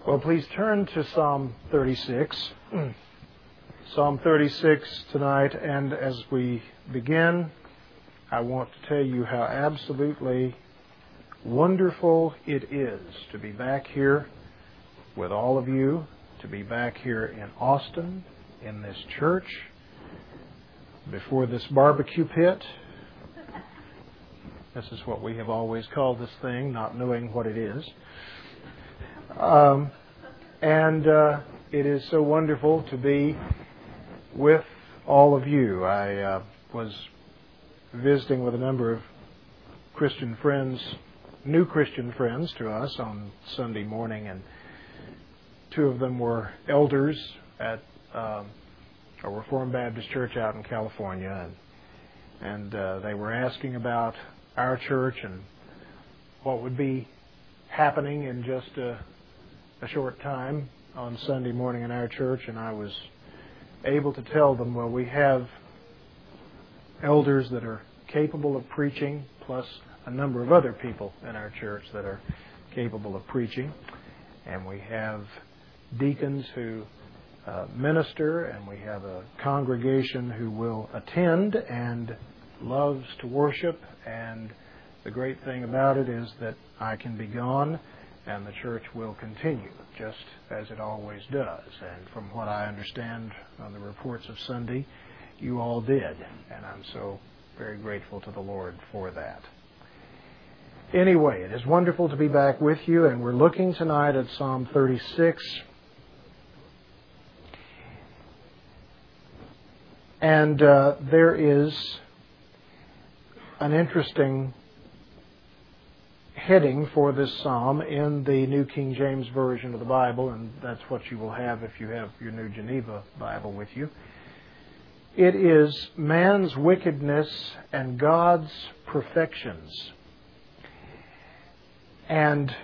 Well, please turn to Psalm 36. Psalm 36 tonight, and as we begin, I want to tell you how absolutely wonderful it is to be back here with all of you, to be back here in Austin, in this church, before this barbecue pit. This is what we have always called this thing, not knowing what it is. It is so wonderful to be with all of you. I was visiting with a number of Christian friends, new Christian friends to us on Sunday morning, and two of them were elders at a Reformed Baptist church out in California, and they were asking about our church and what would be happening in just a short time on Sunday morning in our church, and I was able to tell them, well, we have elders that are capable of preaching, plus a number of other people in our church that are capable of preaching, and we have deacons who minister, and we have a congregation who will attend and loves to worship, and the great thing about it is that I can be gone and the church will continue just as it always does. And from what I understand on the reports of Sunday, you all did, and I'm so very grateful to the Lord for that. Anyway, it is wonderful to be back with you, and we're looking tonight at Psalm 36. And there is an interesting heading for this psalm in the New King James Version of the Bible, and that's what you will have if you have your New Geneva Bible with you. It is man's wickedness and God's perfections. And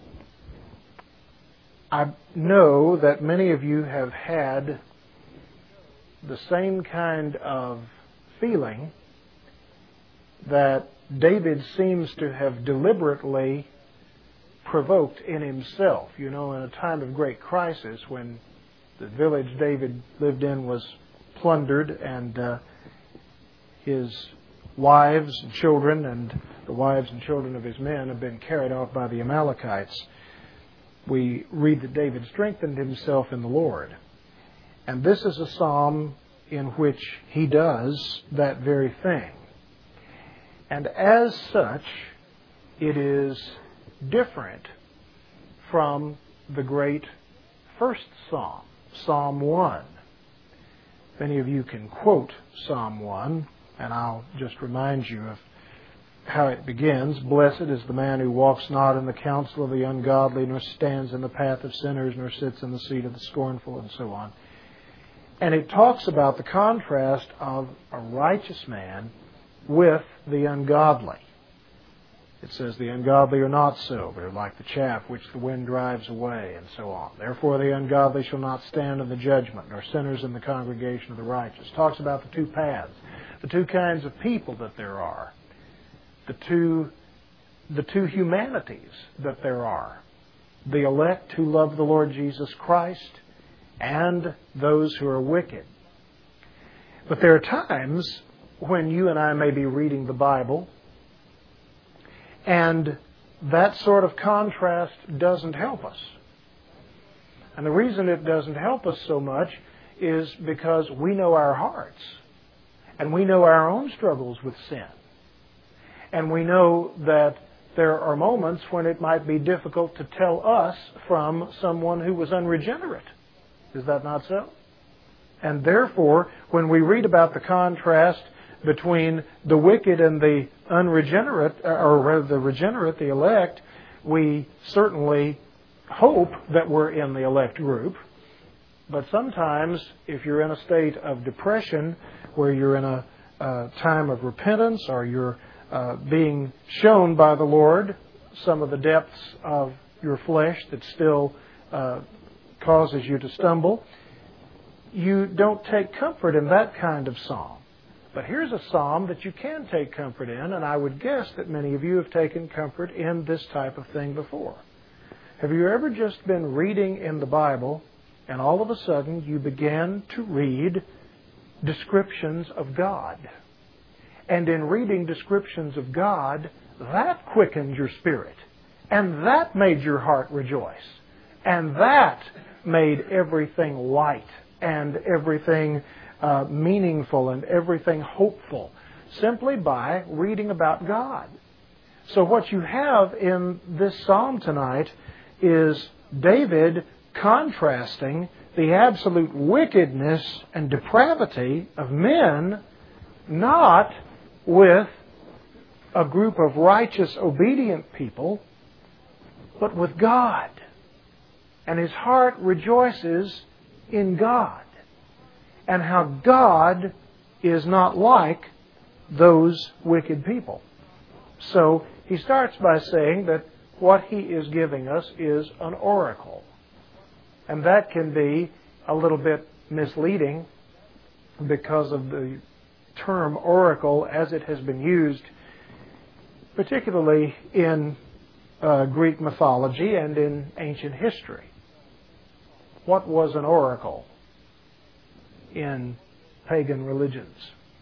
I know that many of you have had the same kind of feeling that David seems to have deliberately provoked in himself. You know, in a time of great crisis, when the village David lived in was plundered, and his wives and children and the wives and children of his men have been carried off by the Amalekites, we read that David strengthened himself in the Lord. And this is a psalm in which he does that very thing. And as such, it is different from the great first psalm, Psalm 1. Many of you can quote Psalm 1, and I'll just remind you of how it begins. Blessed is the man who walks not in the counsel of the ungodly, nor stands in the path of sinners, nor sits in the seat of the scornful, and so on. And it talks about the contrast of a righteous man with the ungodly. It says, the ungodly are not so, but are like the chaff which the wind drives away, and so on. Therefore the ungodly shall not stand in the judgment, nor sinners in the congregation of the righteous. Talks about the two paths, the two kinds of people that there are, the two humanities that there are, the elect who love the Lord Jesus Christ, and those who are wicked. But there are times when you and I may be reading the Bible, and that sort of contrast doesn't help us. And the reason it doesn't help us so much is because we know our hearts, and we know our own struggles with sin. And we know that there are moments when it might be difficult to tell us from someone who was unregenerate. Is that not so? And therefore, when we read about the contrast between the wicked and the unregenerate, or rather the regenerate, the elect, we certainly hope that we're in the elect group. But sometimes, if you're in a state of depression, where you're in a time of repentance, or you're being shown by the Lord some of the depths of your flesh that still causes you to stumble, you don't take comfort in that kind of psalm. But here's a psalm that you can take comfort in, and I would guess that many of you have taken comfort in this type of thing before. Have you ever just been reading in the Bible and all of a sudden you began to read descriptions of God? And in reading descriptions of God, that quickened your spirit. And that made your heart rejoice. And that made everything light and everything meaningful and everything hopeful, simply by reading about God. So what you have in this psalm tonight is David contrasting the absolute wickedness and depravity of men, not with a group of righteous, obedient people, but with God. And his heart rejoices in God, and how God is not like those wicked people. So he starts by saying that what he is giving us is an oracle. And that can be a little bit misleading because of the term oracle as it has been used, particularly in Greek mythology and in ancient history. What was an oracle in pagan religions?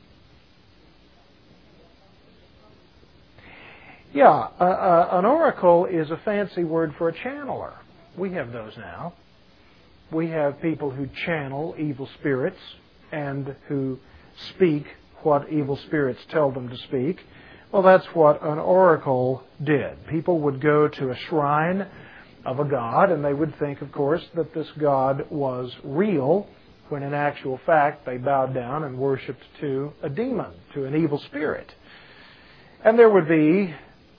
Yeah, an oracle is a fancy word for a channeler. We have those now. We have people who channel evil spirits and who speak what evil spirits tell them to speak. Well, that's what an oracle did. People would go to a shrine of a god, and they would think, of course, that this god was real, when in actual fact they bowed down and worshipped to a demon, to an evil spirit. And there would be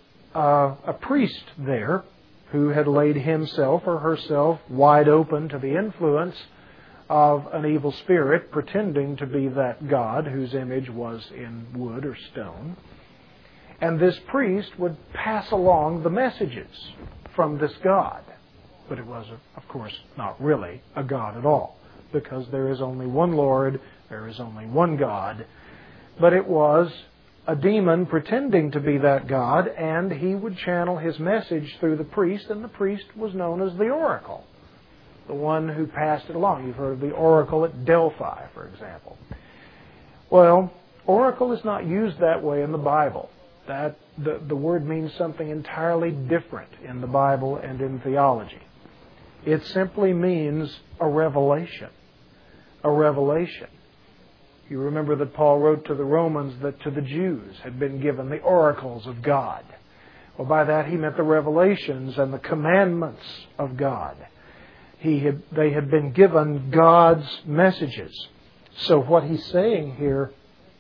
a priest there who had laid himself or herself wide open to the influence of an evil spirit, pretending to be that god whose image was in wood or stone. And this priest would pass along the messages from this god. But it was, of course, not really a god at all, because there is only one Lord, there is only one God. But it was a demon pretending to be that God, and he would channel his message through the priest, and the priest was known as the oracle, the one who passed it along. You've heard of the oracle at Delphi, for example. Well, oracle is not used that way in the Bible. That the word means something entirely different in the Bible and in theology. It simply means a revelation. A revelation. You remember that Paul wrote to the Romans that to the Jews had been given the oracles of God. Well, by that he meant the revelations and the commandments of God. They had been given God's messages. So what he's saying here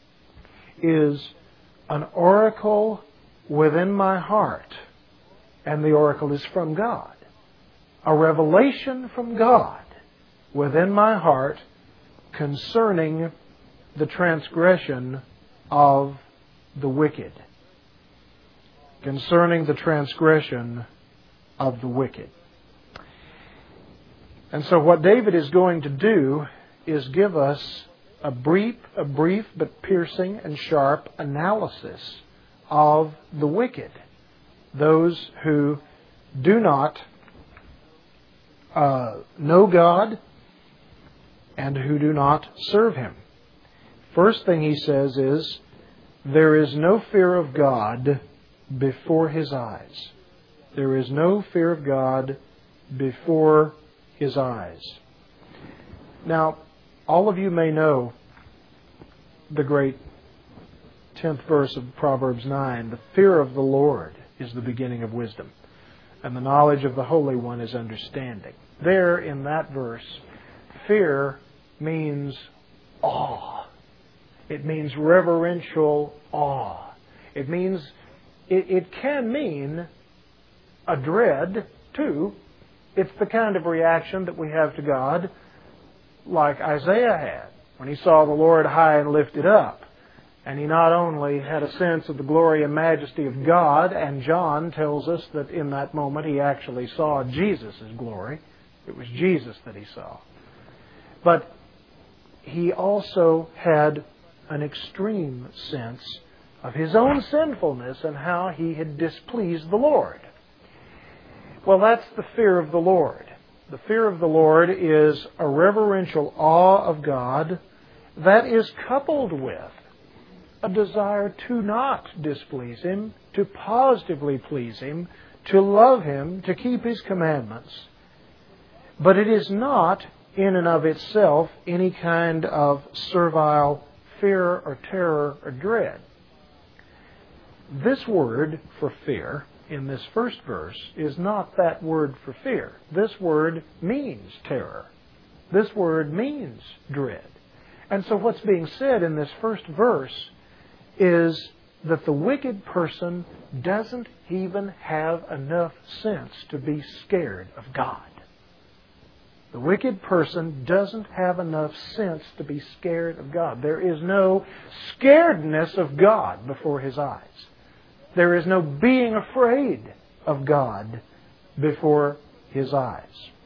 is an oracle within my heart, and the oracle is from God. A revelation from God within my heart concerning the transgression of the wicked. Concerning the transgression of the wicked. And so what David is going to do is give us a brief but piercing and sharp analysis of the wicked. Those who do not know God and who do not serve Him. First thing he says is, there is no fear of God before His eyes. There is no fear of God before His eyes. Now, all of you may know the great 10th verse of Proverbs 9. The fear of the Lord is the beginning of wisdom, and the knowledge of the Holy One is understanding. There, in that verse, fear means awe. It means reverential awe. It means, it can mean a dread, too. It's the kind of reaction that we have to God, like Isaiah had when he saw the Lord high and lifted up. And he not only had a sense of the glory and majesty of God, and John tells us that in that moment he actually saw Jesus' glory. It was Jesus that he saw. But he also had an extreme sense of his own sinfulness and how he had displeased the Lord. Well, that's the fear of the Lord. The fear of the Lord is a reverential awe of God that is coupled with a desire to not displease Him, to positively please Him, to love Him, to keep His commandments. But it is not, in and of itself, any kind of servile fear or terror or dread. This word for fear in this first verse is not that word for fear. This word means terror. This word means dread. And so what's being said in this first verse is that the wicked person doesn't even have enough sense to be scared of God. The wicked person doesn't have enough sense to be scared of God. There is no scaredness of God before his eyes. There is no being afraid of God before his eyes.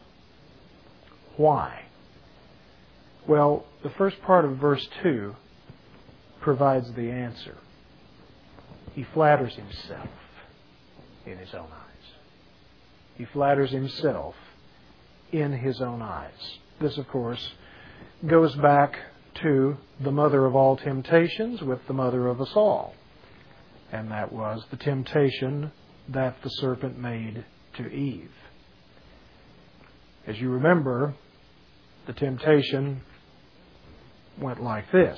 Why? Well, the first part of verse 2 provides the answer. He flatters himself in his own eyes. He flatters himself in his own eyes. This, of course, goes back to the mother of all temptations with the mother of us all. And that was the temptation that the serpent made to Eve. As you remember, the temptation went like this.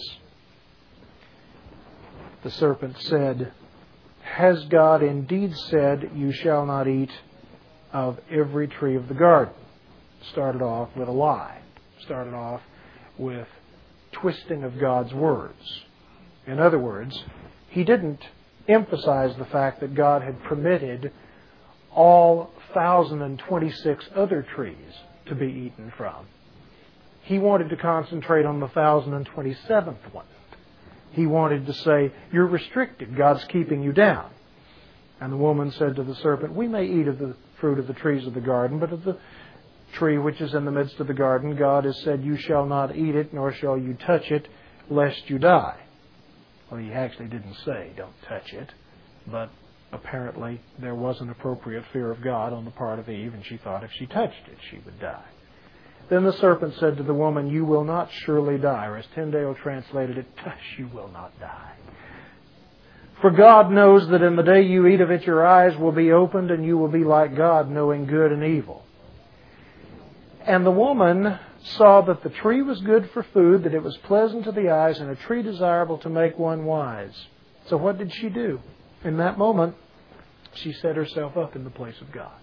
The serpent said, "Has God indeed said, you shall not eat of every tree of the garden?" Started off with a lie. Started off with twisting of God's words. In other words, he didn't emphasize the fact that God had permitted all 1,026 other trees to be eaten from. He wanted to concentrate on the 1,027th one. He wanted to say, you're restricted. God's keeping you down. And the woman said to the serpent, we may eat of the fruit of the trees of the garden, but of the tree which is in the midst of the garden, God has said, you shall not eat it, nor shall you touch it, lest you die. Well, he actually didn't say, don't touch it. But apparently there was an appropriate fear of God on the part of Eve, and she thought if she touched it, she would die. Then the serpent said to the woman, you will not surely die. Or as Tyndale translated it, tush, you will not die. For God knows that in the day you eat of it, your eyes will be opened, and you will be like God, knowing good and evil. And the woman saw that the tree was good for food, that it was pleasant to the eyes, and a tree desirable to make one wise. So what did she do? In that moment, she set herself up in the place of God.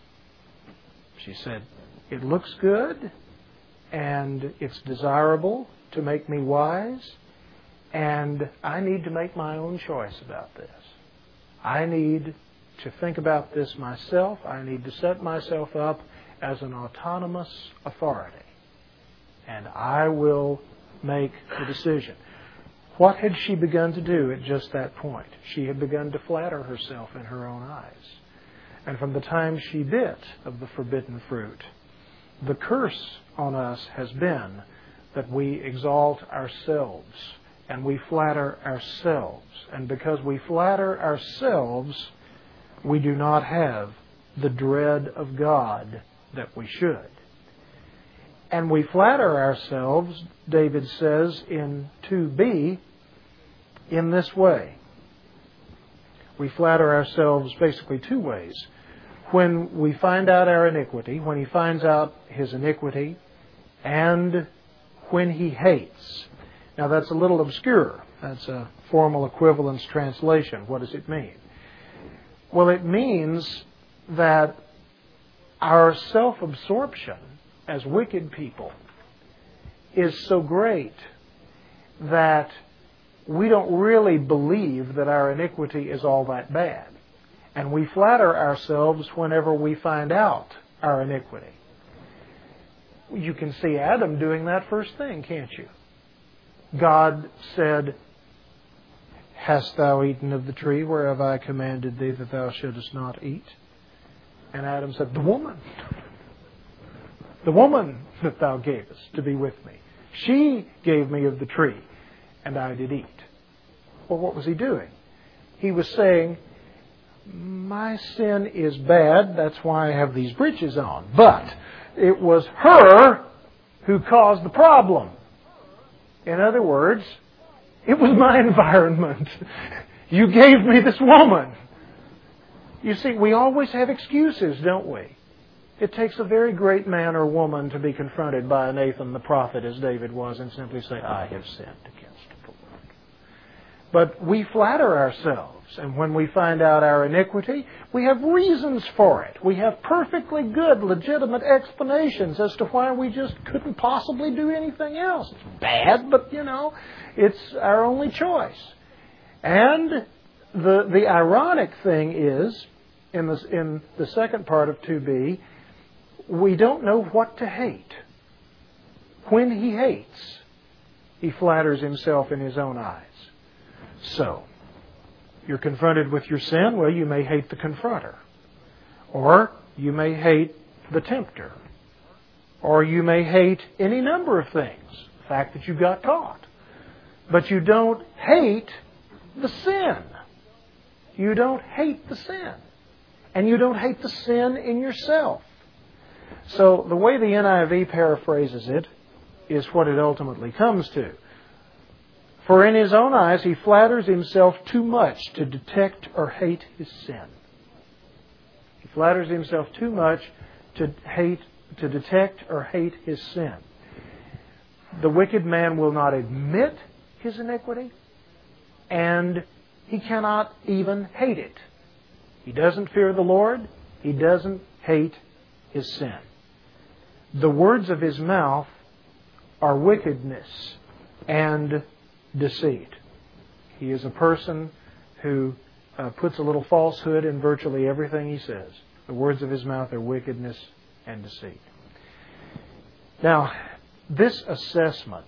She said, it looks good, and it's desirable to make me wise, and I need to make my own choice about this. I need to think about this myself. I need to set myself up as an autonomous authority. And I will make the decision. What had she begun to do at just that point? She had begun to flatter herself in her own eyes. And from the time she bit of the forbidden fruit, the curse on us has been that we exalt ourselves and we flatter ourselves. And because we flatter ourselves, we do not have the dread of God that we should. And we flatter ourselves, David says in 2b, in this way. We flatter ourselves basically two ways. When we find out our iniquity, when he finds out his iniquity, and when he hates. Now that's a little obscure. That's a formal equivalence translation. What does it mean? Well, it means that our self-absorption as wicked people is so great that we don't really believe that our iniquity is all that bad. And we flatter ourselves whenever we find out our iniquity. You can see Adam doing that first thing, can't you? God said, hast thou eaten of the tree whereof I commanded thee that thou shouldest not eat? And Adam said, the woman that thou gavest to be with me, she gave me of the tree, and I did eat. Well, what was he doing? He was saying, my sin is bad, that's why I have these breeches on. But it was her who caused the problem. In other words, it was my environment. You gave me this woman. You see, we always have excuses, don't we? It takes a very great man or woman to be confronted by Nathan the prophet, as David was, and simply say, I have sinned against the Lord. But we flatter ourselves. And when we find out our iniquity, we have reasons for it. We have perfectly good, legitimate explanations as to why we just couldn't possibly do anything else. It's bad, but, it's our only choice. And the ironic thing is, in the second part of 2b, we don't know what to hate. When he hates, he flatters himself in his own eyes. So, you're confronted with your sin, well, you may hate the confronter. Or you may hate the tempter. Or you may hate any number of things. The fact that you got caught. But you don't hate the sin. You don't hate the sin. And you don't hate the sin in yourself. So the way the NIV paraphrases it is what it ultimately comes to. For in his own eyes he flatters himself too much to detect or hate his sin. He flatters himself too much to detect or hate his sin. The wicked man will not admit his iniquity, and he cannot even hate it. He doesn't fear the Lord. He doesn't hate his sin. The words of his mouth are wickedness and deceit. He is a person who puts a little falsehood in virtually everything he says. The words of his mouth are wickedness and deceit. Now, this assessment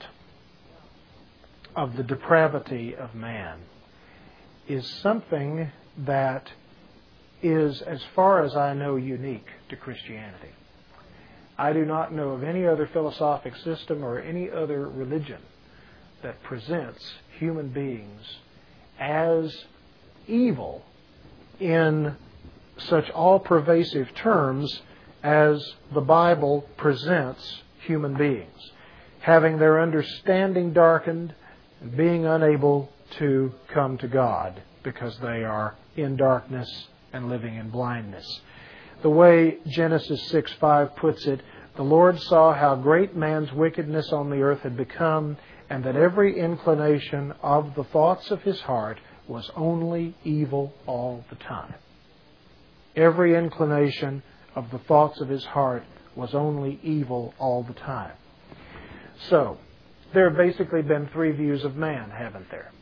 of the depravity of man is something that is, as far as I know, unique to Christianity. I do not know of any other philosophic system or any other religion that presents human beings as evil in such all-pervasive terms as the Bible presents human beings, having their understanding darkened and being unable to come to God because they are in darkness and living in blindness. The way Genesis 6:5 puts it, the Lord saw how great man's wickedness on the earth had become, and that every inclination of the thoughts of his heart was only evil all the time. Every inclination of the thoughts of his heart was only evil all the time. So, there have basically been three views of man, haven't there?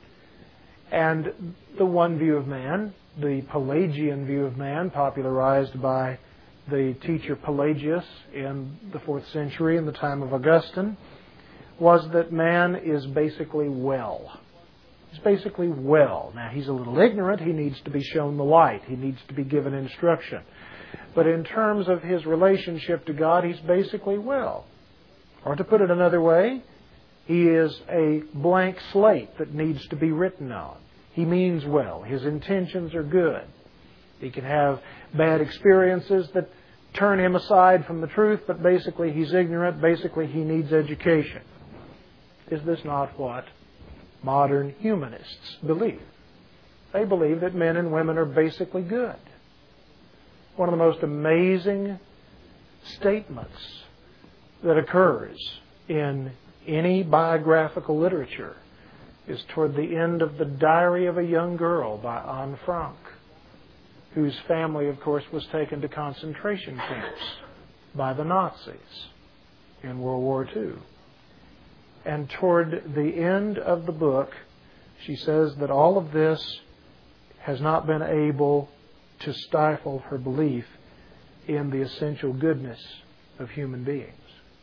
And the one view of man, the Pelagian view of man, popularized by the teacher Pelagius in the 4th century in the time of Augustine, was that man is basically well. He's basically well. Now, he's a little ignorant. He needs to be shown the light. He needs to be given instruction. But in terms of his relationship to God, he's basically well. Or to put it another way, he is a blank slate that needs to be written on. He means well. His intentions are good. He can have bad experiences that turn him aside from the truth, but basically he's ignorant. Basically he needs education. Is this not what modern humanists believe? They believe that men and women are basically good. One of the most amazing statements that occurs in any biographical literature is toward the end of The Diary of a Young Girl by Anne Frank, whose family, of course, was taken to concentration camps by the Nazis in World War II. And toward the end of the book, she says that all of this has not been able to stifle her belief in the essential goodness of human beings.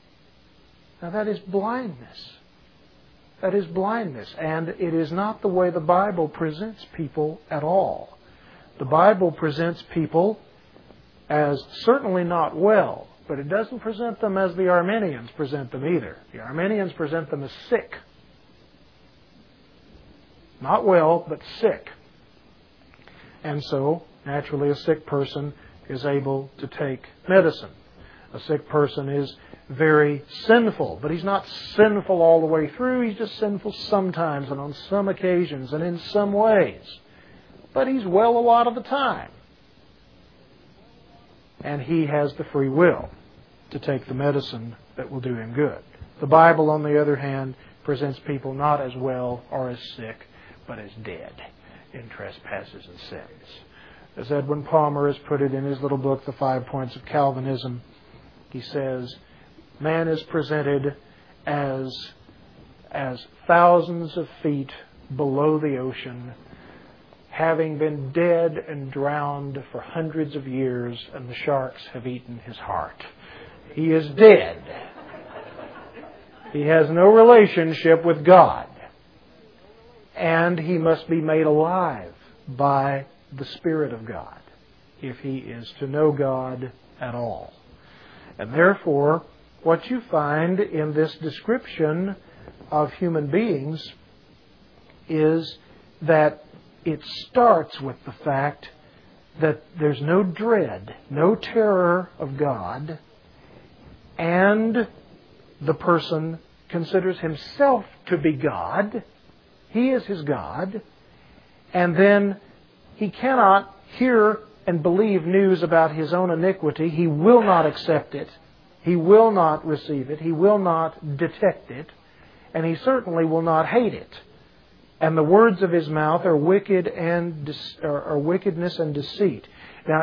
Now that is blindness. That is blindness. And it is not the way the Bible presents people at all. The Bible presents people as certainly not well, but it doesn't present them as the Arminians present them either. The Arminians present them as sick. Not well, but sick. And so, naturally, a sick person is able to take medicine. A sick person is very sinful, but he's not sinful all the way through. He's just sinful sometimes and on some occasions and in some ways. But he's well a lot of the time. And he has the free will to take the medicine that will do him good. The Bible, on the other hand, presents people not as well or as sick, but as dead in trespasses and sins. As Edwin Palmer has put it in his little book, The 5 Points of Calvinism, he says, man is presented as thousands of feet below the ocean, having been dead and drowned for hundreds of years, and the sharks have eaten his heart. He is dead. He has no relationship with God. And he must be made alive by the Spirit of God if he is to know God at all. And therefore, what you find in this description of human beings is that it starts with the fact that there's no dread, no terror of God, and the person considers himself to be God. He is his God. And then he cannot hear and believe news about his own iniquity. He will not accept it. He will not receive it. He will not detect it. And he certainly will not hate it. And the words of his mouth are wicked and are wickedness and deceit. Now,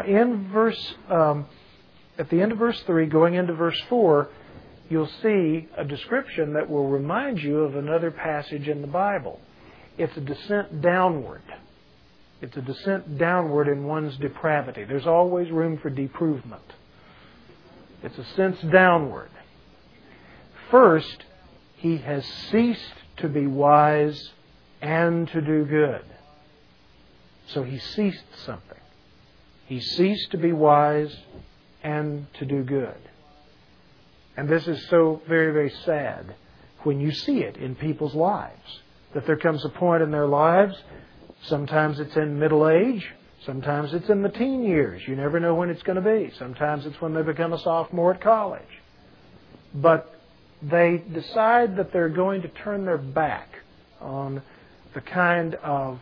at the end of verse 3, going into verse 4, you'll see a description that will remind you of another passage in the Bible. It's a descent downward. It's a descent downward in one's depravity. There's always room for deprovement. It's a sense downward. First, he has ceased to be wise and to do good. So he ceased something. He ceased to be wise and to do good. And this is so very, very sad when you see it in people's lives. That there comes a point in their lives, sometimes it's in middle age, sometimes it's in the teen years. You never know when it's going to be. Sometimes it's when they become a sophomore at college. But they decide that they're going to turn their back on the kind of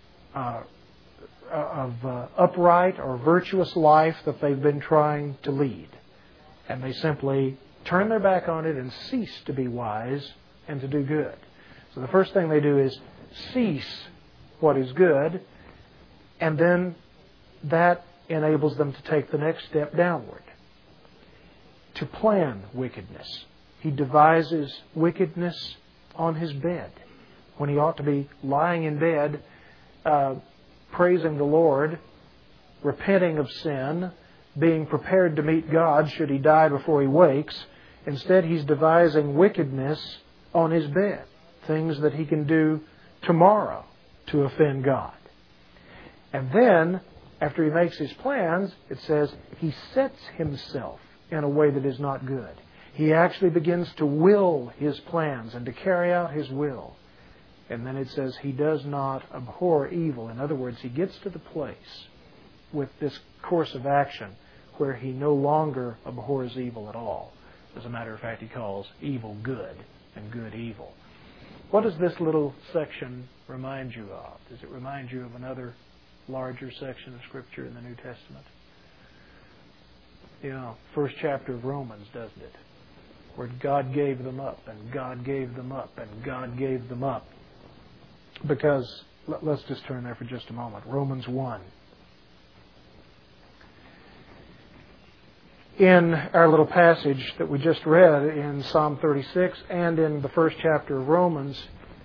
upright or virtuous life that they've been trying to lead. And they simply turn their back on it and cease to be wise and to do good. So the first thing they do is cease what is good, and then that enables them to take the next step downward, to plan wickedness. He devises wickedness on his bed, when he ought to be lying in bed, praising the Lord, repenting of sin, being prepared to meet God should he die before he wakes. Instead, he's devising wickedness on his bed, things that he can do tomorrow to offend God. And then, after he makes his plans, it says he sets himself in a way that is not good. He actually begins to will his plans and to carry out his will. And then it says he does not abhor evil. In other words, he gets to the place with this course of action where he no longer abhors evil at all. As a matter of fact, he calls evil good and good evil. What does this little section remind you of? Does it remind you of another larger section of Scripture in the New Testament? First chapter of Romans, doesn't it? Where God gave them up, and God gave them up, and God gave them up. Because, let's just turn there for just a moment. Romans 1. In our little passage that we just read in Psalm 36 and in the first chapter of Romans,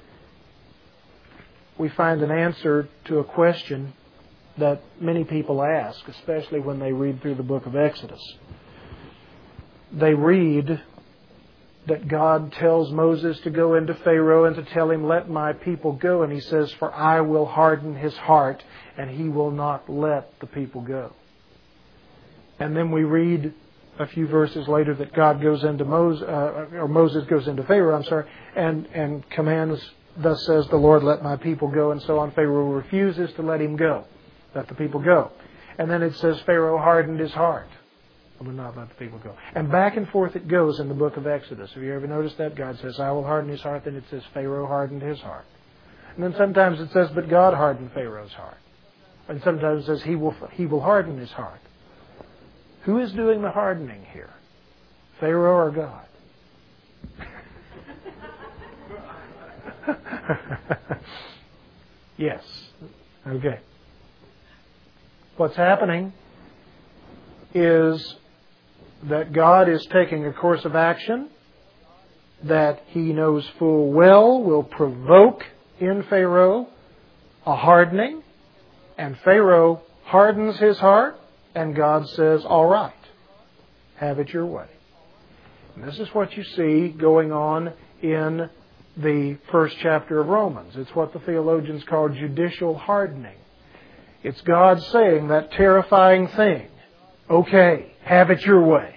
we find an answer to a question that many people ask, especially when they read through the book of Exodus. They read that God tells Moses to go into Pharaoh and to tell him, "Let my people go." And he says, "For I will harden his heart, and he will not let the people go." And then we read a few verses later that God goes into Moses goes into Pharaoh, and commands, "Thus says the Lord, let my people go," and so on. Pharaoh refuses to let him go. let the people go. And then it says Pharaoh hardened his heart. Will not let the people go. And back and forth it goes in the book of Exodus. Have you ever noticed that? God says, I will harden his heart. Then it says Pharaoh hardened his heart. And then sometimes it says, but God hardened Pharaoh's heart. And sometimes it says, he will harden his heart. Who is doing the hardening here? Pharaoh or God? Yes. Okay. What's happening is that God is taking a course of action that He knows full well will provoke in Pharaoh a hardening, and Pharaoh hardens his heart, and God says, all right, have it your way. And this is what you see going on in the first chapter of Romans. It's what the theologians call judicial hardening. It's God saying that terrifying thing, okay, have it your way.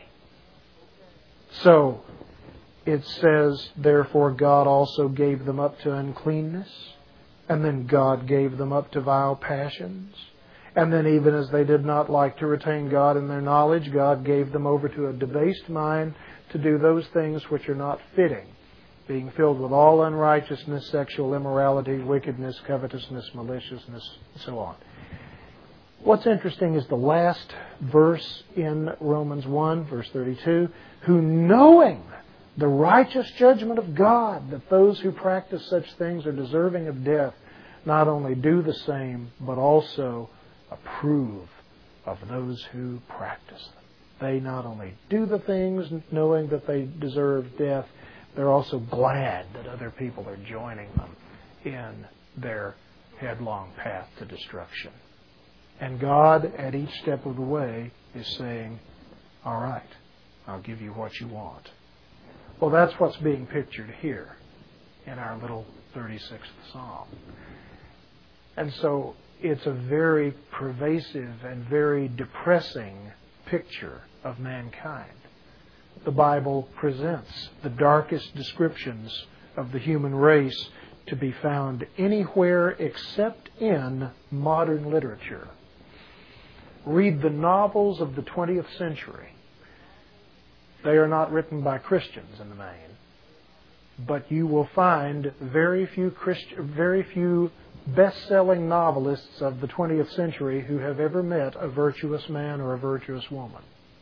So, it says, therefore God also gave them up to uncleanness, and then God gave them up to vile passions. And then even as they did not like to retain God in their knowledge, God gave them over to a debased mind to do those things which are not fitting, being filled with all unrighteousness, sexual immorality, wickedness, covetousness, maliciousness, and so on. What's interesting is the last verse in Romans 1, verse 32, who knowing the righteous judgment of God, that those who practice such things are deserving of death, not only do the same, but also approve of those who practice them. They not only do the things knowing that they deserve death, they're also glad that other people are joining them in their headlong path to destruction. And God, at each step of the way, is saying, all right, I'll give you what you want. Well, that's what's being pictured here in our little 36th Psalm. And so it's a very pervasive and very depressing picture of mankind. The Bible presents the darkest descriptions of the human race to be found anywhere except in modern literature. Read the novels of the 20th century. They are not written by Christians in the main, but you will find very few best-selling novelists of the 20th century who have ever met a virtuous man or a virtuous woman.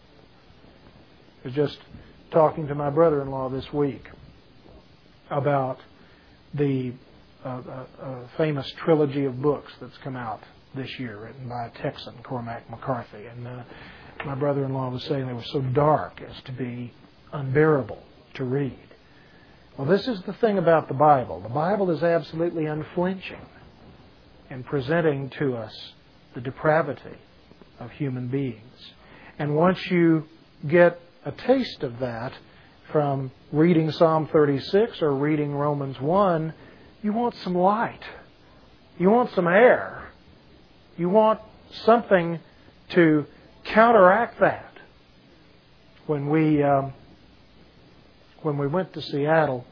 I was just talking to my brother-in-law this week about the famous trilogy of books that's come out this year, written by a Texan, Cormac McCarthy. And my brother-in-law was saying they were so dark as to be unbearable to read. Well, this is the thing about the Bible. The Bible is absolutely unflinching in presenting to us the depravity of human beings. And once you get a taste of that from reading Psalm 36 or reading Romans 1, you want some light. You want some air. You want something to counteract that. When we went to Seattle,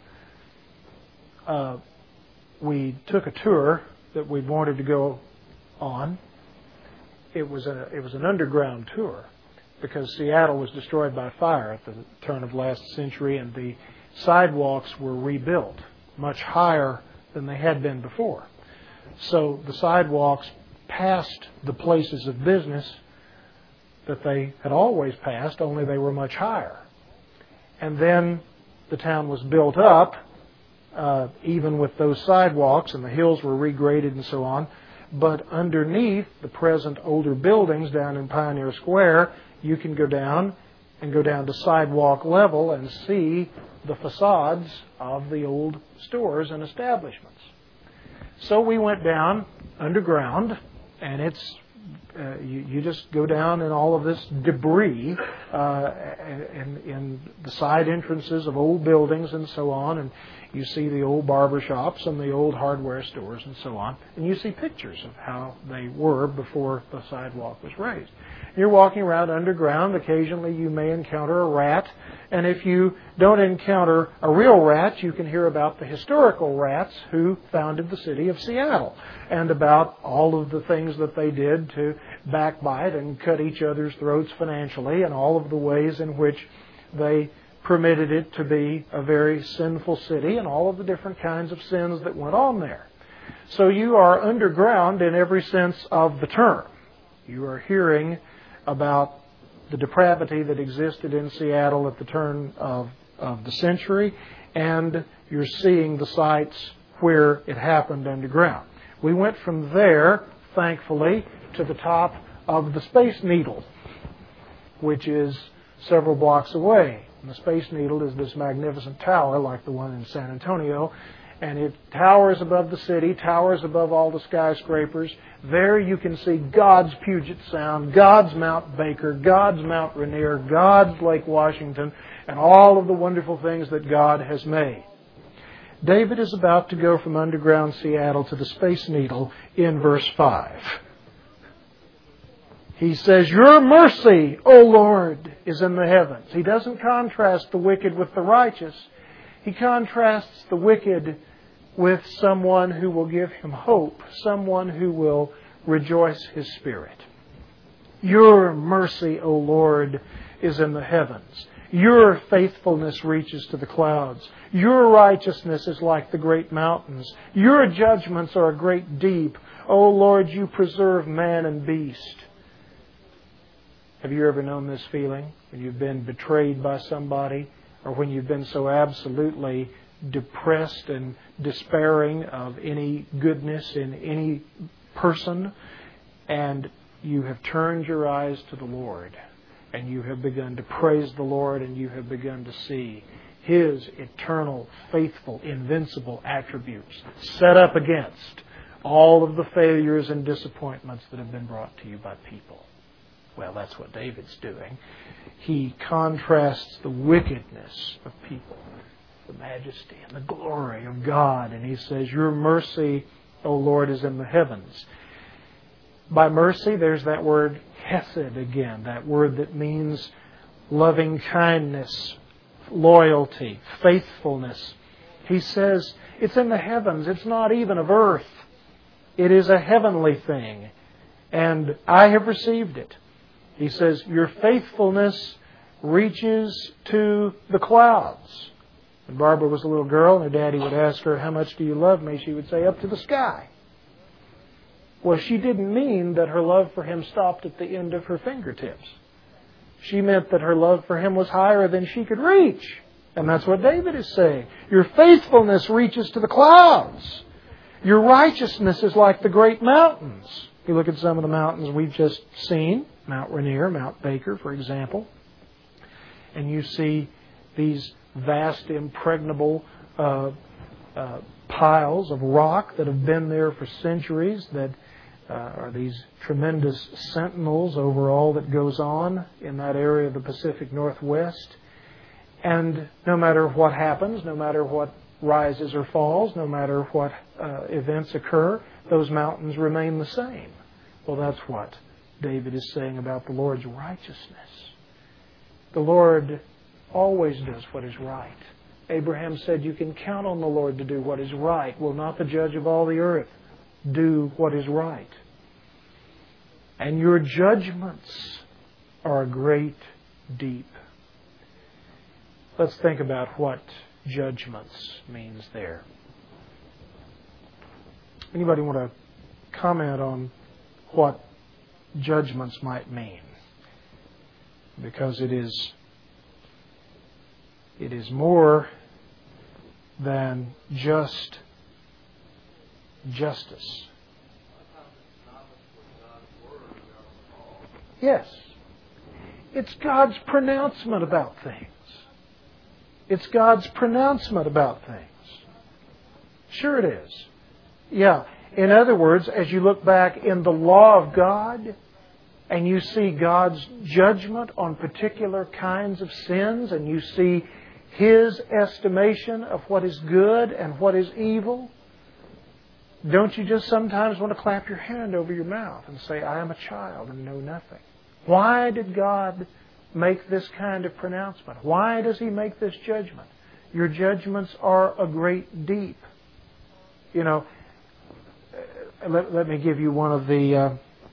we took a tour that we wanted to go on. It was an underground tour because Seattle was destroyed by fire at the turn of last century, and the sidewalks were rebuilt much higher than they had been before. So the sidewalks passed the places of business that they had always passed, only they were much higher. And then the town was built up, even with those sidewalks, and the hills were regraded and so on. But underneath the present older buildings down in Pioneer Square, you can go down to sidewalk level and see the facades of the old stores and establishments. So we went down underground, and it's you just go down in all of this debris in the side entrances of old buildings and so on, and you see the old barber shops and the old hardware stores and so on, and you see pictures of how they were before the sidewalk was raised. You're walking around underground. Occasionally you may encounter a rat. And if you don't encounter a real rat, you can hear about the historical rats who founded the city of Seattle and about all of the things that they did to backbite and cut each other's throats financially and all of the ways in which they permitted it to be a very sinful city and all of the different kinds of sins that went on there. So you are underground in every sense of the term. You are hearing about the depravity that existed in Seattle at the turn of the century, and you're seeing the sites where it happened underground. We went from there, thankfully, to the top of the Space Needle, which is several blocks away. And the Space Needle is this magnificent tower like the one in San Antonio, and it towers above the city, towers above all the skyscrapers. There you can see God's Puget Sound, God's Mount Baker, God's Mount Rainier, God's Lake Washington, and all of the wonderful things that God has made. David is about to go from underground Seattle to the Space Needle in verse 5. He says, "Your mercy, O Lord, is in the heavens." He doesn't contrast the wicked with the righteous. He contrasts the wicked with someone who will give him hope, someone who will rejoice his spirit. Your mercy, O Lord, is in the heavens. Your faithfulness reaches to the clouds. Your righteousness is like the great mountains. Your judgments are a great deep. O Lord, you preserve man and beast. Have you ever known this feeling when you've been betrayed by somebody, or when you've been so absolutely depressed and despairing of any goodness in any person, and you have turned your eyes to the Lord, and you have begun to praise the Lord, and you have begun to see His eternal, faithful, invincible attributes set up against all of the failures and disappointments that have been brought to you by people. Well, that's what David's doing. He contrasts the wickedness of people, the majesty and the glory of God. And he says, your mercy, O Lord, is in the heavens. By mercy, there's that word hesed again, that word that means loving kindness, loyalty, faithfulness. He says, it's in the heavens. It's not even of earth. It is a heavenly thing. And I have received it. He says, your faithfulness reaches to the clouds. When Barbara was a little girl and her daddy would ask her, how much do you love me? She would say, up to the sky. Well, she didn't mean that her love for him stopped at the end of her fingertips. She meant that her love for him was higher than she could reach. And that's what David is saying. Your faithfulness reaches to the clouds. Your righteousness is like the great mountains. You look at some of the mountains we've just seen, Mount Rainier, Mount Baker, for example, and you see these vast, impregnable piles of rock that have been there for centuries, that are these tremendous sentinels over all that goes on in that area of the Pacific Northwest. And no matter what happens, no matter what rises or falls, no matter what events occur, those mountains remain the same. Well, that's what David is saying about the Lord's righteousness. The Lord always does what is right. Abraham said, you can count on the Lord to do what is right. Will not the judge of all the earth do what is right? And your judgments are a great deep. Let's think about what judgments means there. Anybody want to comment on what judgments might mean? Because it is more than just justice. Yes. It's God's pronouncement about things. It's God's pronouncement about things. Sure it is. Yeah. In other words, as you look back in the law of God and you see God's judgment on particular kinds of sins, and you see His estimation of what is good and what is evil, don't you just sometimes want to clap your hand over your mouth and say, I am a child and know nothing? Why did God make this kind of pronouncement? Why does He make this judgment? Your judgments are a great deep. You know, let me give you one of the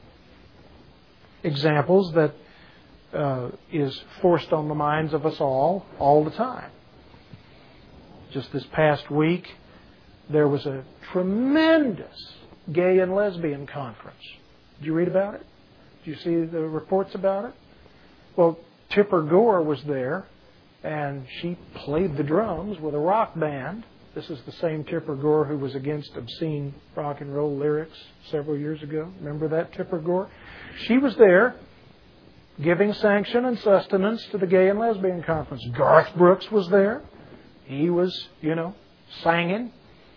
examples that is forced on the minds of us all the time. Just this past week, there was a tremendous gay and lesbian conference. Did you read about it? Did you see the reports about it? Well, Tipper Gore was there, and she played the drums with a rock band. This is the same Tipper Gore who was against obscene rock and roll lyrics several years ago. Remember that Tipper Gore? She was there giving sanction and sustenance to the gay and lesbian conference. Garth Brooks was there. He was, singing,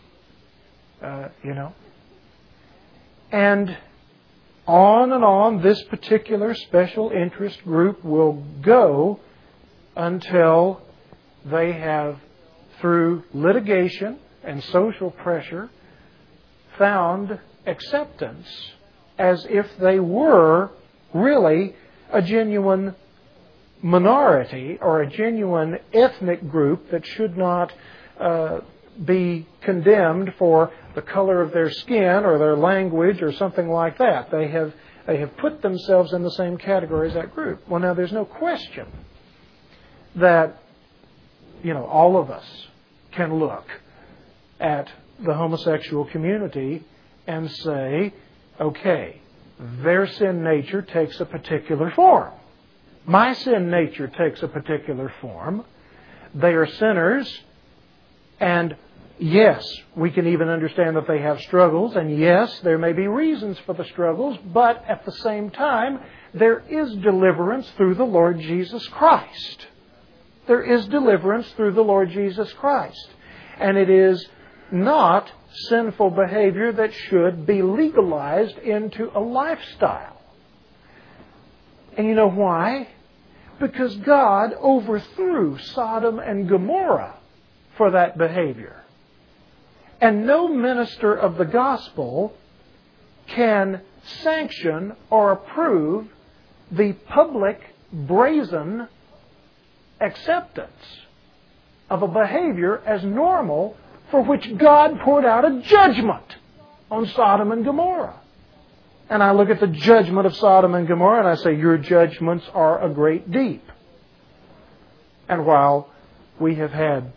And on this particular special interest group will go until they have, through litigation and social pressure, found acceptance as if they were really a genuine minority or a genuine ethnic group that should not be condemned for the color of their skin or their language or something like that. They have put themselves in the same category as that group. Well, now there's no question that all of us can look at the homosexual community and say, okay, their sin nature takes a particular form. My sin nature takes a particular form. They are sinners, and yes, we can even understand that they have struggles, and yes, there may be reasons for the struggles, but at the same time, there is deliverance through the Lord Jesus Christ. There is deliverance through the Lord Jesus Christ. And it is not sinful behavior that should be legalized into a lifestyle. And you know why? Because God overthrew Sodom and Gomorrah for that behavior. And no minister of the gospel can sanction or approve the public brazen acceptance of a behavior as normal for which God poured out a judgment on Sodom and Gomorrah. And I look at the judgment of Sodom and Gomorrah and I say, your judgments are a great deep. And while we have had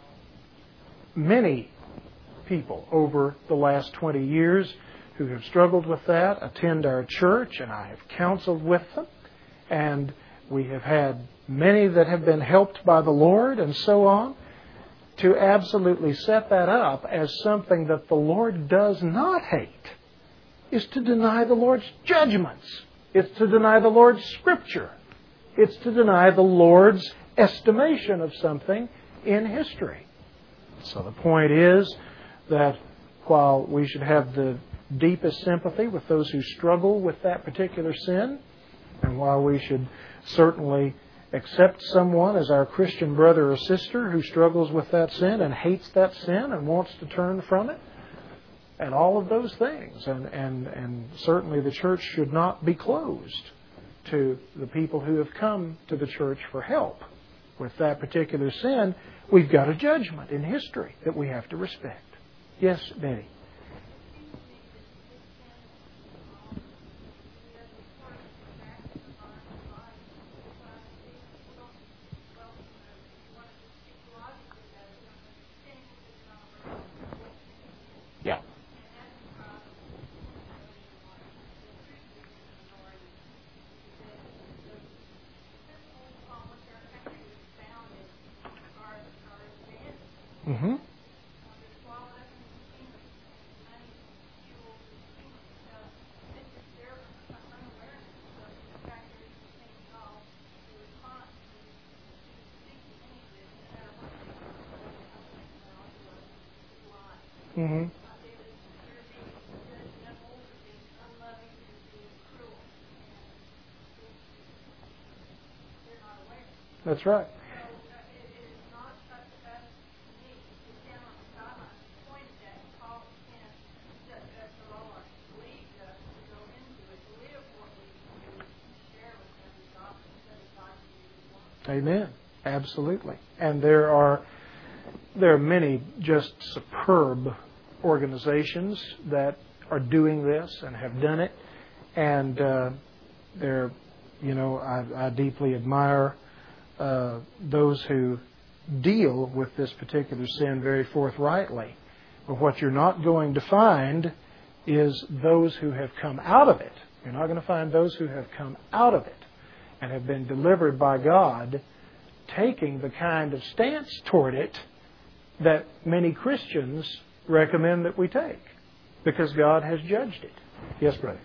many people over the last 20 years who have struggled with that attend our church, and I have counseled with them, and we have had many that have been helped by the Lord and so on, to absolutely set that up as something that the Lord does not hate is to deny the Lord's judgments. It's to deny the Lord's Scripture. It's to deny the Lord's estimation of something in history. So the point is that while we should have the deepest sympathy with those who struggle with that particular sin, and while we should certainly accept someone as our Christian brother or sister who struggles with that sin and hates that sin and wants to turn from it, and all of those things. And certainly the church should not be closed to the people who have come to the church for help with that particular sin. We've got a judgment in history that we have to respect. Yes, Betty? Yeah. Mm-hmm. Mm-hmm. That's right. Amen. Absolutely. And there are many just superb organizations that are doing this and have done it. And I deeply admire those who deal with this particular sin very forthrightly. But what you're not going to find is those who have come out of it. You're not going to find those who have come out of it and have been delivered by God taking the kind of stance toward it that many Christians recommend that we take, because God has judged it. Yes, brother.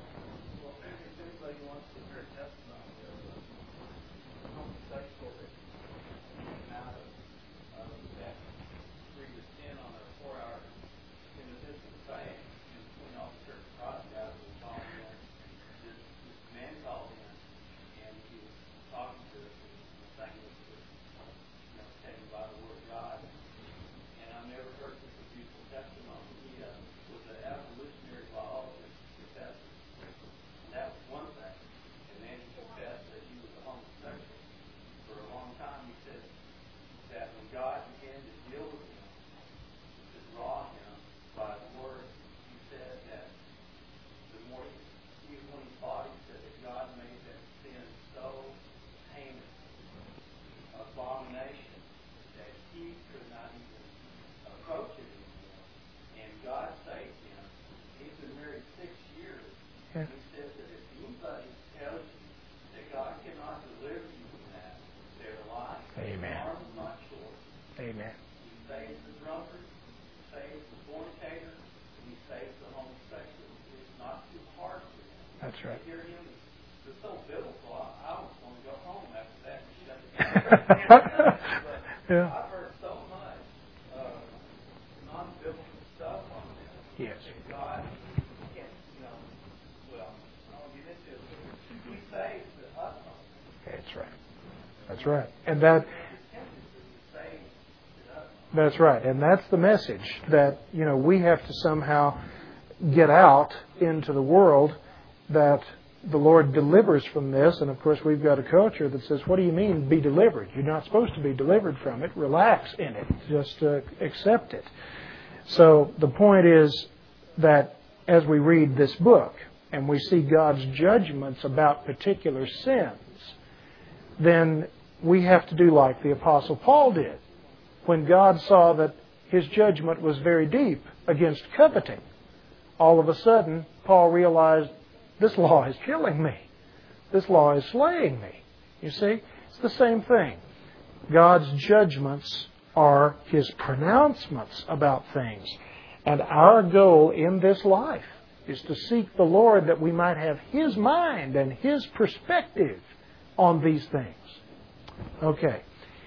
Amen. He saves the drunkard, he saves the fornicator, he saves the homosexual. It's not too hard for him. That's right. To hear him, it's so biblical. I almost want to go home after that and shut it down. But I've heard so much non-biblical stuff on this. Yes. God can't, I'll get into it. He saves the utmost. That's right. That's right. And that's right. And that's the message that, we have to somehow get out into the world, that the Lord delivers from this. And of course, we've got a culture that says, what do you mean be delivered? You're not supposed to be delivered from it. Relax in it. Just accept it. So the point is that as we read this book and we see God's judgments about particular sins, then we have to do like the Apostle Paul did. When God saw that His judgment was very deep against coveting, all of a sudden, Paul realized, this law is killing me. This law is slaying me. You see, it's the same thing. God's judgments are His pronouncements about things. And our goal in this life is to seek the Lord that we might have His mind and His perspective on these things. Okay.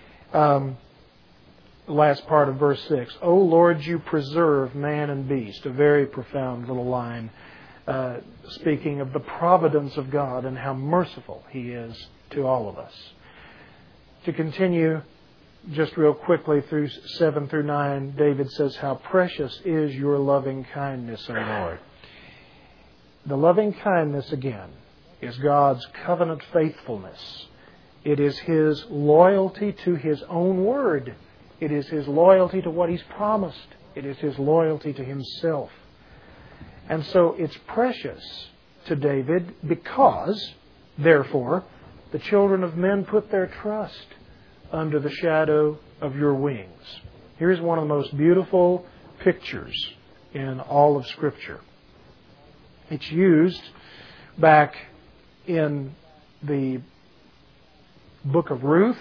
Last part of verse 6. O Lord, you preserve man and beast. A very profound little line speaking of the providence of God and how merciful He is to all of us. To continue just real quickly through 7 through 9, David says, how precious is your loving kindness, O Lord. The loving kindness, again, is God's covenant faithfulness. It is His loyalty to His own word. It is His loyalty to what He's promised. It is His loyalty to Himself. And so it's precious to David because, therefore, the children of men put their trust under the shadow of your wings. Here's one of the most beautiful pictures in all of Scripture. It's used back in the book of Ruth.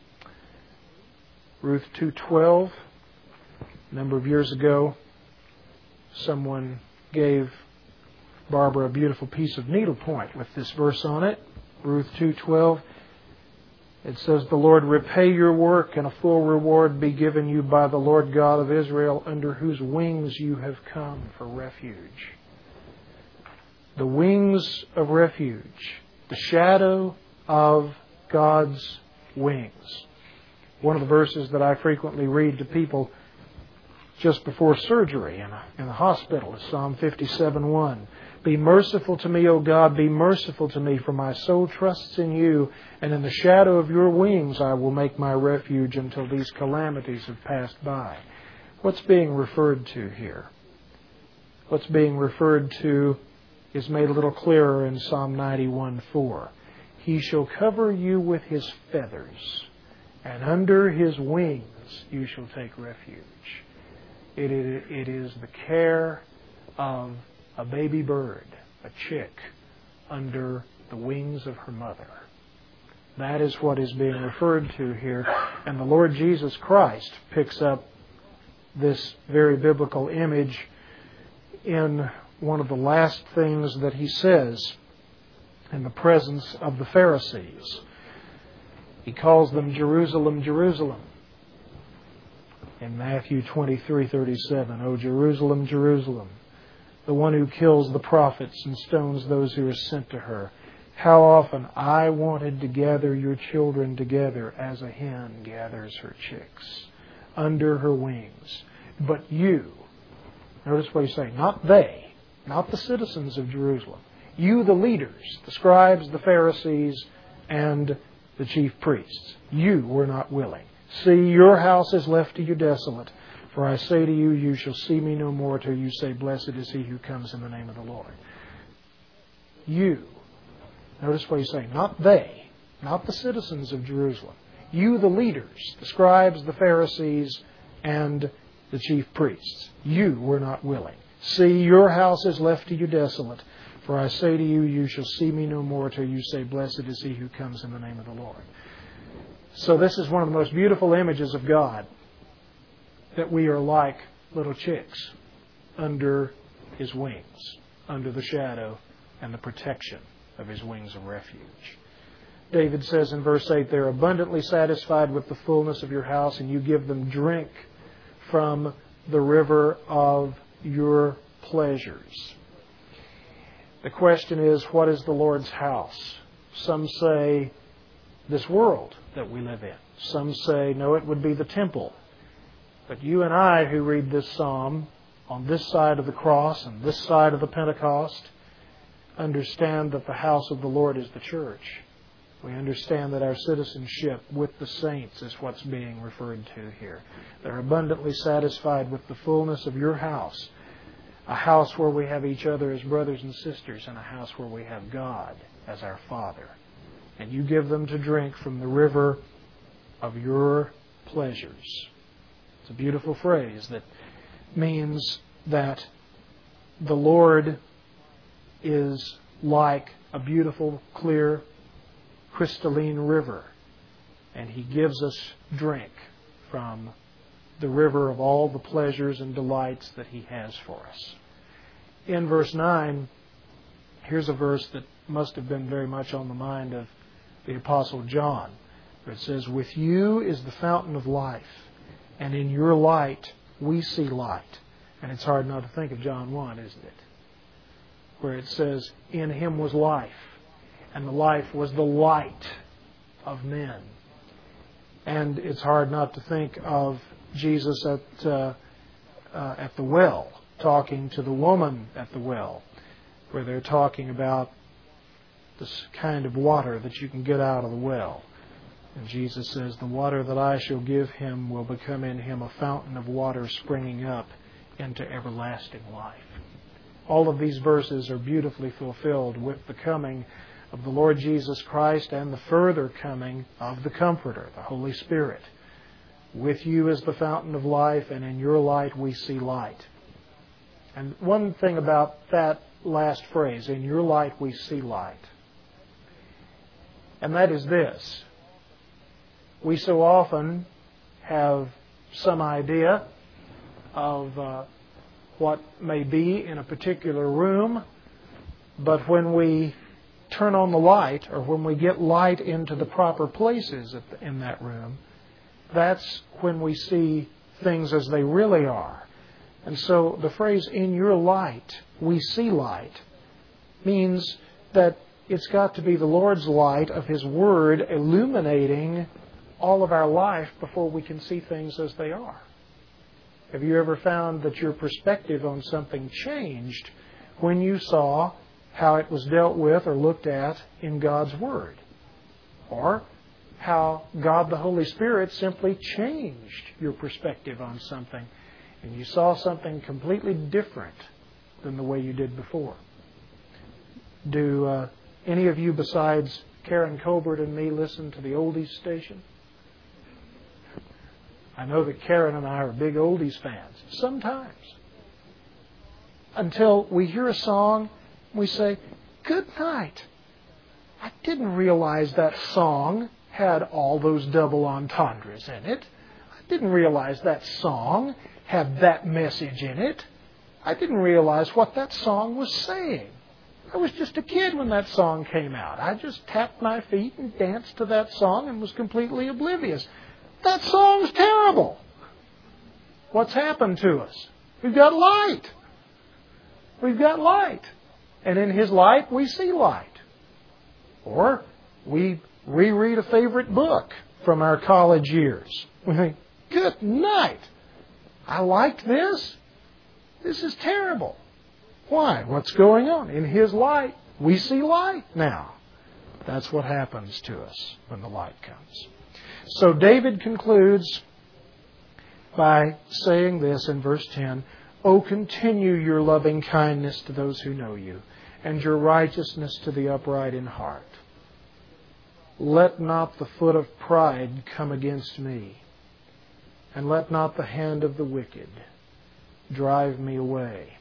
Ruth 2:12. A number of years ago, someone gave Barbara a beautiful piece of needlepoint with this verse on it. Ruth 2:12. It says, the Lord repay your work, and a full reward be given you by the Lord God of Israel, under whose wings you have come for refuge. The wings of refuge. The shadow of God's wings. One of the verses that I frequently read to people just before surgery in the hospital is Psalm 57:1. Be merciful to me, O God, be merciful to me, for my soul trusts in you, and in the shadow of your wings I will make my refuge until these calamities have passed by. What's being referred to here? What's being referred to is made a little clearer in Psalm 91:4. He shall cover you with His feathers, and under His wings you shall take refuge. It is the care of a baby bird, a chick, under the wings of her mother. That is what is being referred to here. And the Lord Jesus Christ picks up this very biblical image in one of the last things that He says in the presence of the Pharisees. He calls them Jerusalem, Jerusalem. In Matthew 23:37, O Jerusalem, Jerusalem, the one who kills the prophets and stones those who are sent to her. How often I wanted to gather your children together as a hen gathers her chicks under her wings. But you, notice what he's saying, not they, not the citizens of Jerusalem, you the leaders, the scribes, the Pharisees, and the chief priests, you were not willing. See, your house is left to you desolate. For I say to you, you shall see me no more till you say, blessed is he who comes in the name of the Lord. You, notice what he's saying, not they, not the citizens of Jerusalem. You the leaders, the scribes, the Pharisees, and the chief priests, you were not willing. See, your house is left to you desolate. For I say to you, you shall see me no more till you say, blessed is he who comes in the name of the Lord. So this is one of the most beautiful images of God, that we are like little chicks under His wings, under the shadow and the protection of His wings of refuge. David says in verse 8, they're abundantly satisfied with the fullness of your house, and you give them drink from the river of your pleasures. The question is, what is the Lord's house? Some say this world that we live in. Some say, no, it would be the temple. But you and I who read this psalm on this side of the cross and this side of the Pentecost understand that the house of the Lord is the church. We understand that our citizenship with the saints is what's being referred to here. They're abundantly satisfied with the fullness of your house, a house where we have each other as brothers and sisters, and a house where we have God as our Father. And you give them to drink from the river of your pleasures. It's a beautiful phrase that means that the Lord is like a beautiful, clear, crystalline river, and He gives us drink from the river of all the pleasures and delights that He has for us. In verse 9, here's a verse that must have been very much on the mind of the Apostle John, where it says, with you is the fountain of life, and in your light we see light. And it's hard not to think of John 1, isn't it? Where it says, in Him was life, and the life was the light of men. And it's hard not to think of Jesus at the well, talking to the woman at the well, where they're talking about this kind of water that you can get out of the well. And Jesus says, the water that I shall give him will become in him a fountain of water springing up into everlasting life. All of these verses are beautifully fulfilled with the coming of the Lord Jesus Christ and the further coming of the Comforter, the Holy Spirit. With you is the fountain of life, and in your light we see light. And one thing about that last phrase, in your light we see light, and that is this. We so often have some idea of what may be in a particular room, but when we turn on the light, or when we get light into the proper places in that room, that's when we see things as they really are. And so the phrase, in your light we see light, means that it's got to be the Lord's light of His Word illuminating all of our life before we can see things as they are. Have you ever found that your perspective on something changed when you saw how it was dealt with or looked at in God's Word? Or how God the Holy Spirit simply changed your perspective on something and you saw something completely different than the way you did before? Do any of you besides Karen Colbert and me listen to the oldies station? I know that Karen and I are big oldies fans. Sometimes. Until we hear a song, we say, "Good night. I didn't realize that song had all those double entendres in it. I didn't realize that song had that message in it. I didn't realize what that song was saying. I was just a kid when that song came out. I just tapped my feet and danced to that song and was completely oblivious. That song's terrible." What's happened to us? We've got light. We've got light. And in His light, we see light. Or we reread a favorite book from our college years. We think, "Good night. I liked this. This is terrible." Why? What's going on? In His light, we see light now. That's what happens to us when the light comes. So David concludes by saying this in verse 10, "O continue your loving kindness to those who know you, and your righteousness to the upright in heart. Let not the foot of pride come against me, and let not the hand of the wicked drive me away."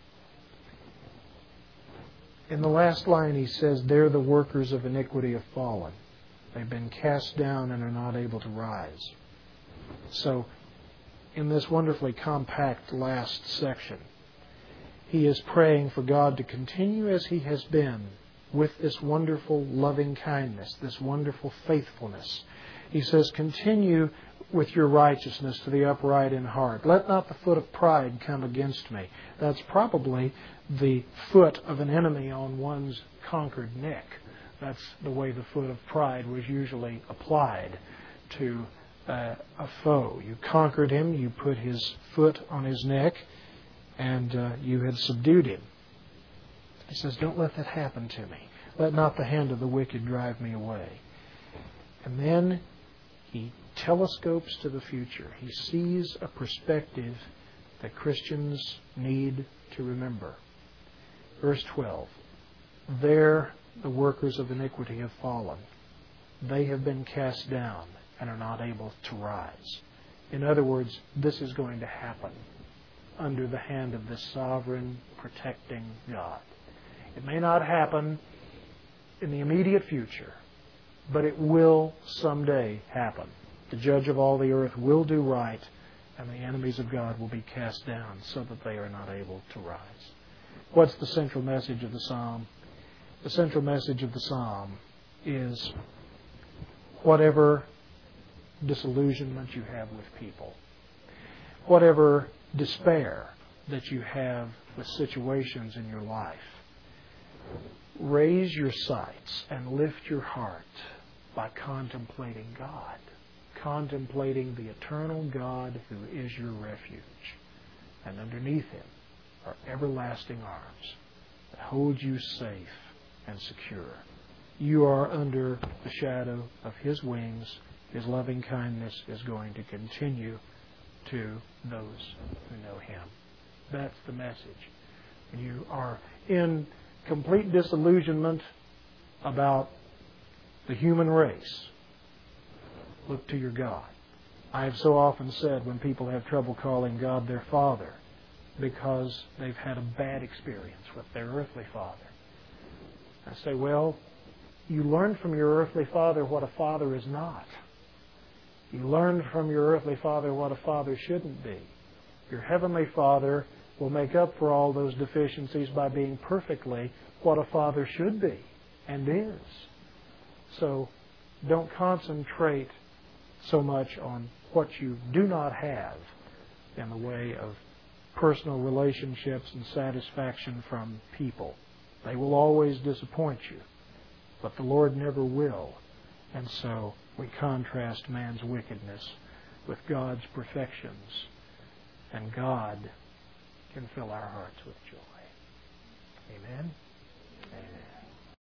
In the last line he says, "There the workers of iniquity have fallen. They've been cast down and are not able to rise." So, in this wonderfully compact last section, he is praying for God to continue as He has been with this wonderful loving kindness, this wonderful faithfulness. He says, "Continue with your righteousness to the upright in heart. Let not the foot of pride come against me." That's probably the foot of an enemy on one's conquered neck. That's the way the foot of pride was usually applied to a foe. You conquered him, you put his foot on his neck, and you had subdued him. He says, "Don't let that happen to me. Let not the hand of the wicked drive me away." And then he telescopes to the future. He sees a perspective that Christians need to remember. Verse 12, "There the workers of iniquity have fallen. They have been cast down and are not able to rise." In other words, this is going to happen under the hand of this sovereign, protecting God. It may not happen in the immediate future, but it will someday happen. The judge of all the earth will do right, and the enemies of God will be cast down so that they are not able to rise. What's the central message of the psalm? The central message of the psalm is whatever disillusionment you have with people, whatever despair that you have with situations in your life, raise your sights and lift your heart by contemplating God, contemplating the eternal God who is your refuge. And underneath Him are everlasting arms that hold you safe and secure. You are under the shadow of His wings. His loving kindness is going to continue to those who know Him. That's the message. When you are in complete disillusionment about the human race, look to your God. I have so often said when people have trouble calling God their Father because they've had a bad experience with their earthly father, I say, well, you learned from your earthly father what a father is not. You learned from your earthly father what a father shouldn't be. Your heavenly Father will make up for all those deficiencies by being perfectly what a father should be and is. So don't concentrate so much on what you do not have in the way of personal relationships and satisfaction from people. They will always disappoint you, but the Lord never will. And so we contrast man's wickedness with God's perfections and God can fill our hearts with joy. Amen? Amen.